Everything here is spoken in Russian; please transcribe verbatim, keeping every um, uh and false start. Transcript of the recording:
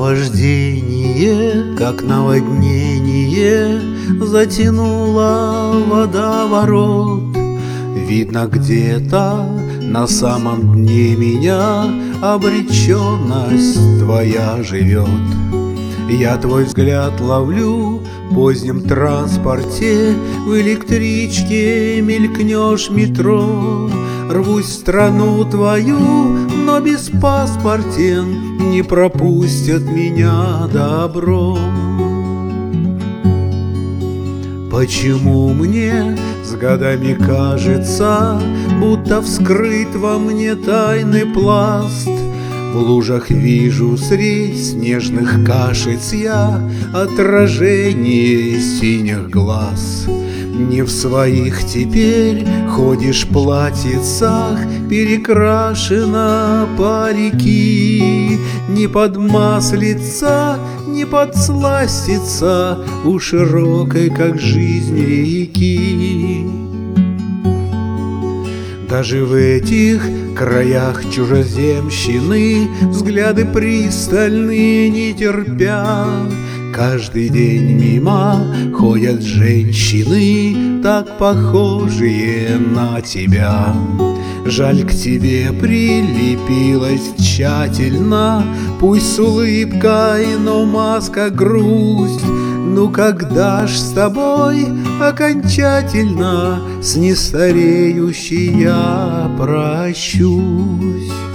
Наваждение, как наводнение, затянула водоворот. Видно, где-то на самом дне меня обреченность твоя живет. Я твой взгляд ловлю в позднем транспорте, в электричке мелькнешь метро. Рвусь в страну твою, но без паспортен не пропустят меня добром. Почему мне с годами кажется, будто вскрыт во мне тайный пласт? В лужах вижу средь снежных кашиц я отражение синих глаз. Не в своих теперь ходишь платьицах, перекрашена парики. Не под маслица, не подсластится у широкой, как жизнь, реки. Даже в этих краях чужеземщины взгляды пристальные не терпя. Каждый день мимо ходят женщины, так похожие на тебя. Жаль, к тебе прилепилась тщательно, пусть с улыбкой, но маска грусть. Ну когда ж с тобой окончательно с нестареющей я прощусь?